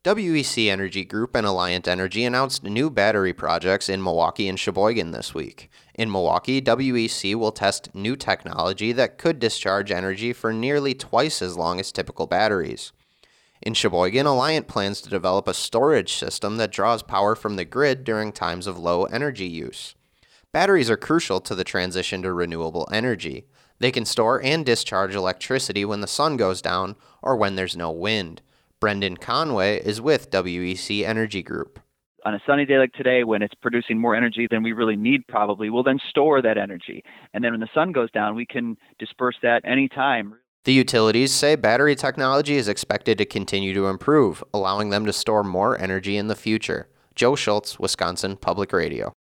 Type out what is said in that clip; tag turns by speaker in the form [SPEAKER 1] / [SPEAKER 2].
[SPEAKER 1] WEC Energy Group and Alliant Energy announced new battery projects in Milwaukee and Sheboygan this week. In Milwaukee, WEC will test new technology that could discharge energy for nearly twice as long as typical batteries. In Sheboygan, Alliant plans to develop a storage system that draws power from the grid during times of low energy use. Batteries are crucial to the transition to renewable energy. They can store and discharge electricity when the sun goes down or when there's no wind. Brendan Conway is with WEC Energy Group.
[SPEAKER 2] On a sunny day like today, when it's producing more energy than we really need probably, we'll then store that energy. And then when the sun goes down, we can disperse that anytime.
[SPEAKER 1] The utilities say battery technology is expected to continue to improve, allowing them to store more energy in the future. Joe Schultz, Wisconsin Public Radio.